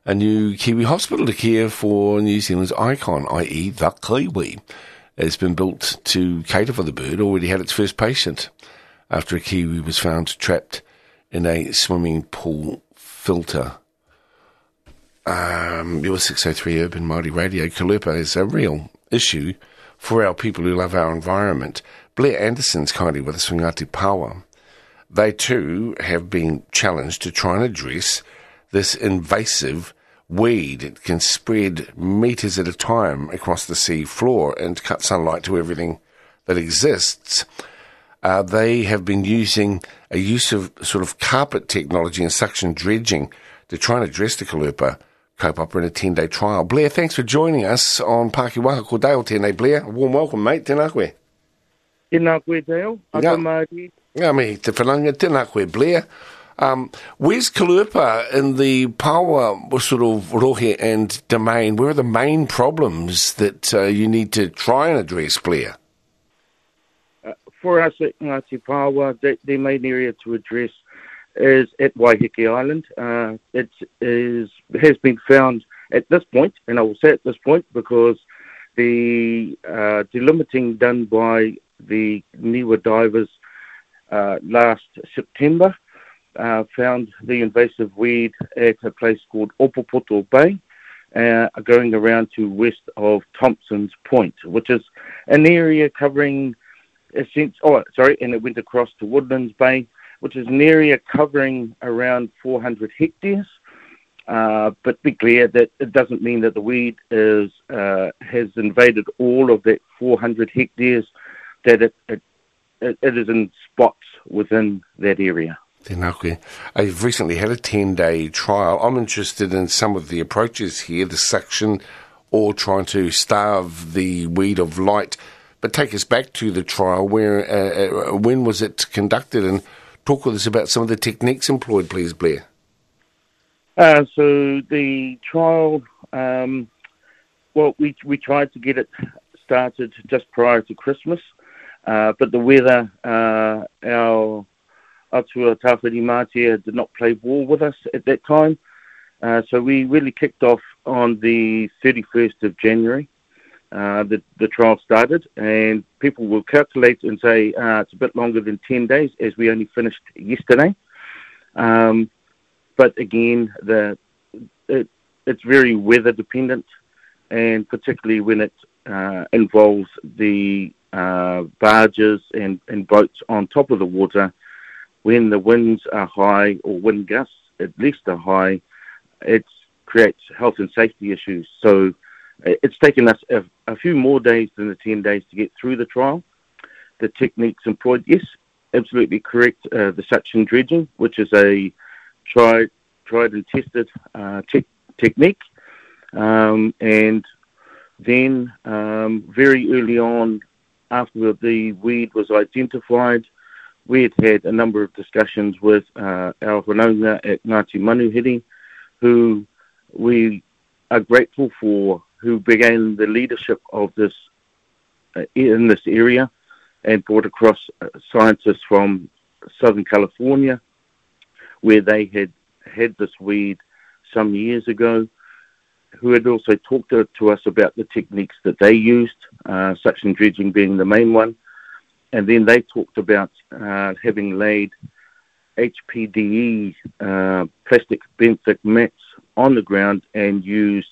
a new Kiwi hospital to care for New Zealand's icon, i.e. the kiwi. It's been built to cater for the bird, already had its first patient after a kiwi was found trapped in a swimming pool filter. Your 603 Urban Māori Radio, Kalupa is a real issue for our people who love our environment. Blair Anderson's kindly with us from Ngāti Pawa. They too have been challenged to try and address this invasive weed. It can spread metres at a time across the sea floor and cut sunlight to everything that exists. They have been using a use of sort of carpet technology and suction dredging to try and address the Kalupa kaupapa in a 10-day trial. Blair, thanks for joining us on Pakiwaka ko Dale tēnei, Blair. A warm welcome, mate. Tēnā koe. Tēnā koe, Dale. Aka Māori. Ngā mihi te whananga. Tēnā koe, Blair. Where's Kalupa in the Pawa sort of rohe and domain? Where are the main problems that you need to try and address, Blair? For us at Ngāti Pawa, the main area to address is at Waiheke Island. It has been found at this point, and I will say at this point because the delimiting done by the Niwa divers last September found the invasive weed at a place called Opopoto Bay, going around to west of Thompson's Point, which is an area covering and it went across to Woodlands Bay, which is an area covering around 400 hectares. But be clear that it doesn't mean that the weed has invaded all of that 400 hectares, that it is in spots within that area. I've recently had a 10-day trial. I'm interested in some of the approaches here, the suction or trying to starve the weed of light. But take us back to the trial. When was it conducted? And talk with us about some of the techniques employed, please, Blair. So the trial, we tried to get it started just prior to Christmas, but the weather, our Atua Tawhiri Mātia did not play ball with us at that time. So we really kicked off on the 31st of January. The trial started, and people will calculate and say it's a bit longer than 10 days, as we only finished yesterday. But again, it's very weather dependent, and particularly when it involves the barges and boats on top of the water. When the winds are high, or wind gusts at least are high, it creates health and safety issues. So it's taken us a few more days than the 10 days to get through the trial. The techniques employed, yes, absolutely correct. The suction dredging, which is a tried and tested technique. And then very early on, after the weed was identified, we had a number of discussions with our whanaunga at Ngāti Manuhiri, who we are grateful for, who began the leadership of this in this area and brought across scientists from Southern California, where they had this weed some years ago, who had also talked to us about the techniques that they used, suction dredging being the main one. And then they talked about having laid HPDE plastic benthic mats on the ground and used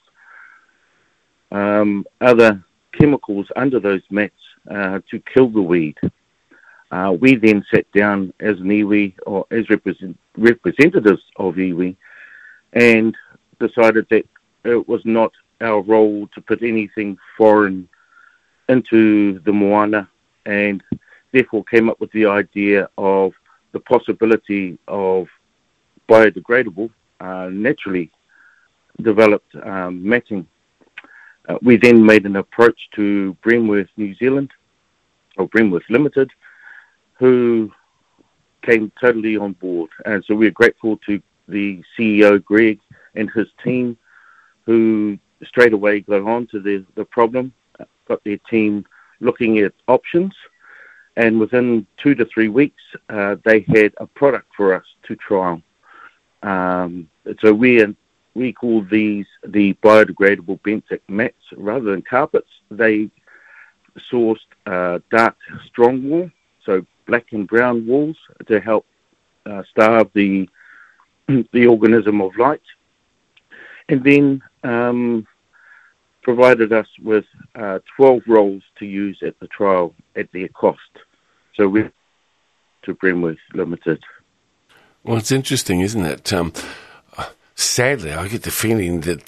other chemicals under those mats to kill the weed. We then sat down as an iwi, or as representatives of iwi, and decided that it was not our role to put anything foreign into the moana, and therefore came up with the idea of the possibility of biodegradable, naturally developed matting. We then made an approach to Bremworth New Zealand, or Bremworth Limited, who came totally on board. And so we're grateful to the CEO, Greg, and his team, who straight away got on to the problem, got their team looking at options, and within 2 to 3 weeks, they had a product for us to trial. So we we call these the biodegradable benthic mats rather than carpets. They sourced dark strong wool, so black and brown wools to help starve the organism of light, and then provided us with 12 rolls to use at the trial at their cost. So we're to Bremworth Limited. Well, it's interesting, isn't it? Sadly, I get the feeling that,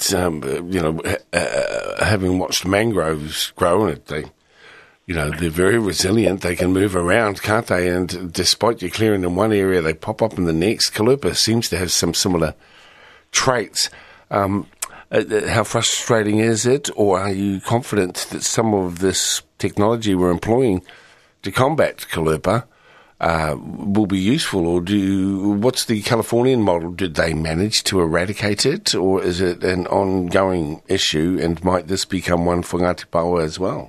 having watched mangroves grow, they're very resilient. They can move around, can't they? And despite you clearing in one area, they pop up in the next. Kalupa seems to have some similar traits. How frustrating is it, or are you confident that some of this technology we're employing to combat Kalupa will be useful, or what's the Californian model? Did they manage to eradicate it, or is it an ongoing issue, and might this become one for Ngāti Paoa as well?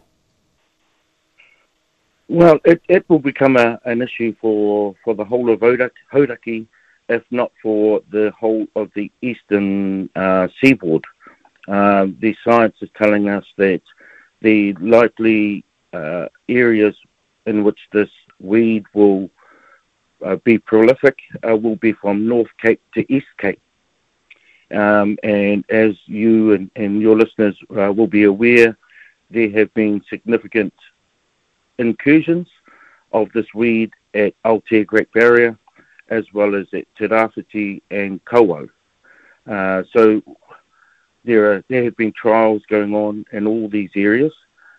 Well, it will become an issue for the whole of Hauraki, if not for the whole of the eastern seaboard. The science is telling us that the likely areas in which this weed will be prolific will be from North Cape to East Cape. And as you and your listeners will be aware, there have been significant incursions of this weed at Aotea Great Barrier, as well as at Te Rāwhiti and Kauau. So there have been trials going on in all these areas.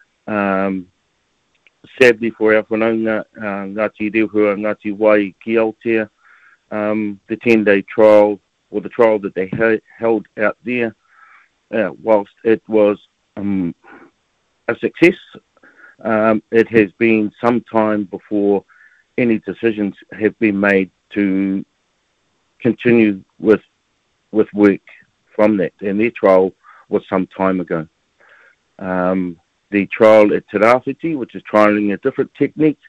Sadly for our whanaunga, Ngāti Rewhua, Ngāti Wai ki Aotea, the 10-day trial, or the trial that they held out there, whilst it was a success, it has been some time before any decisions have been made to continue with work from that. And their trial was some time ago. The trial at Te Rāwhiti, which is trialling a different technique,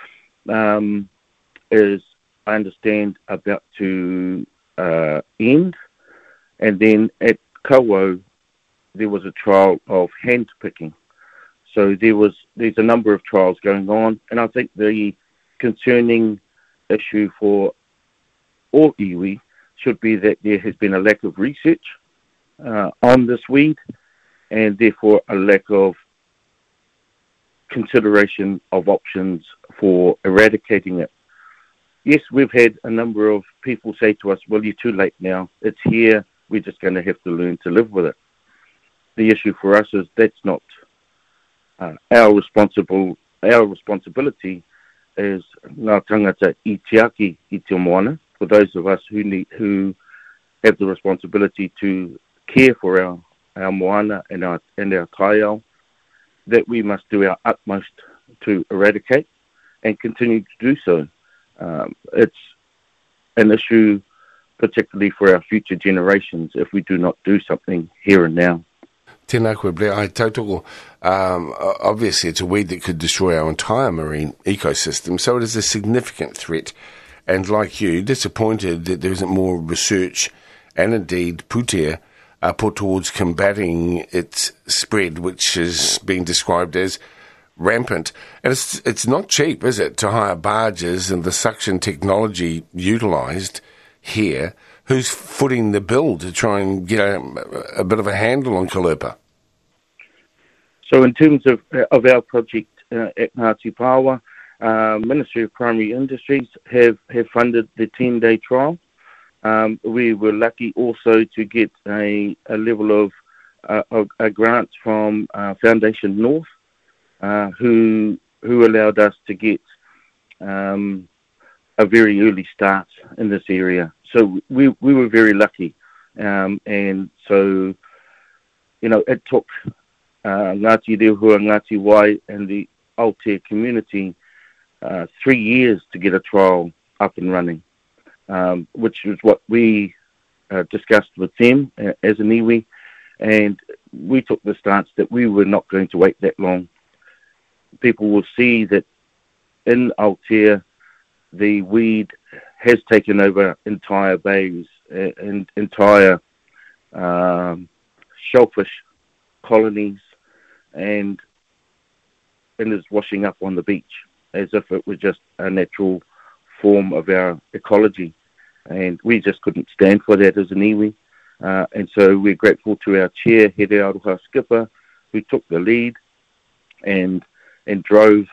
is, I understand, about to end. And then at Kauau, there was a trial of hand picking. So there's a number of trials going on, and I think the concerning issue for all iwi should be that there has been a lack of research on this weed, and therefore a lack of consideration of options for eradicating it. Yes, we've had a number of people say to us, well, you're too late now. It's here. We're just going to have to learn to live with it. The issue for us is that's not our responsibility is ngā tangata I te aki I te moana, for those of us who have the responsibility to care for our moana and our kaiao, that we must do our utmost to eradicate and continue to do so. It's an issue particularly for our future generations if we do not do something here and now. Tēnā koe, Blair. I tautoko. Obviously, it's a weed that could destroy our entire marine ecosystem, so it is a significant threat. And like you, disappointed that there isn't more research and indeed pūtea put towards combating its spread, which is being described as rampant. And it's not cheap, is it, to hire barges and the suction technology utilised here. Who's footing the bill to try and get a bit of a handle on Kalupa? So in terms of our project at Ngāti Paoa, Ministry of Primary Industries have funded the 10-day trial. We were lucky also to get a level of a grant from Foundation North, who allowed us to get a very early start in this area. So we were very lucky. And so, it took Ngāti Rewhua, Ngāti Wai and the Aotea community 3 years to get a trial up and running, which was what we discussed with them as an iwi. And we took the stance that we were not going to wait that long. People will see that in Aotea, the weed has taken over entire bays and entire shellfish colonies, and is washing up on the beach as if it was just a natural form of our ecology. And we just couldn't stand for that as an iwi. And so we're grateful to our chair, Here Aroha Skipper, who took the lead and drove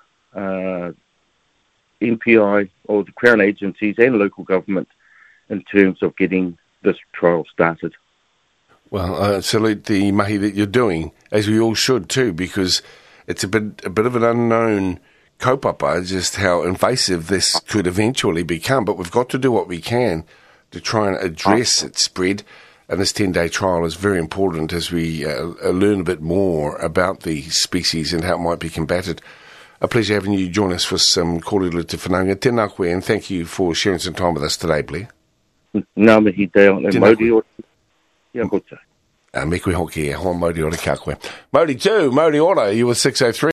MPI, or the Crown agencies and local government, in terms of getting this trial started. Well, salute the mahi that you're doing, as we all should too, because it's a bit of an unknown kaupapa, just how invasive this could eventually become. But we've got to do what we can to try and address its spread. And this 10-day trial is very important as we learn a bit more about the species and how it might be combated. A pleasure having you join us for some kōrero te whananga. Tēnā koe, and thank you for sharing some time with us today, Blair. Ngā mihi te ao, Māori o ia koutou. Me koe hoki e hoa Māori ora ka koe. Māori tū, Māori ora, you were 603.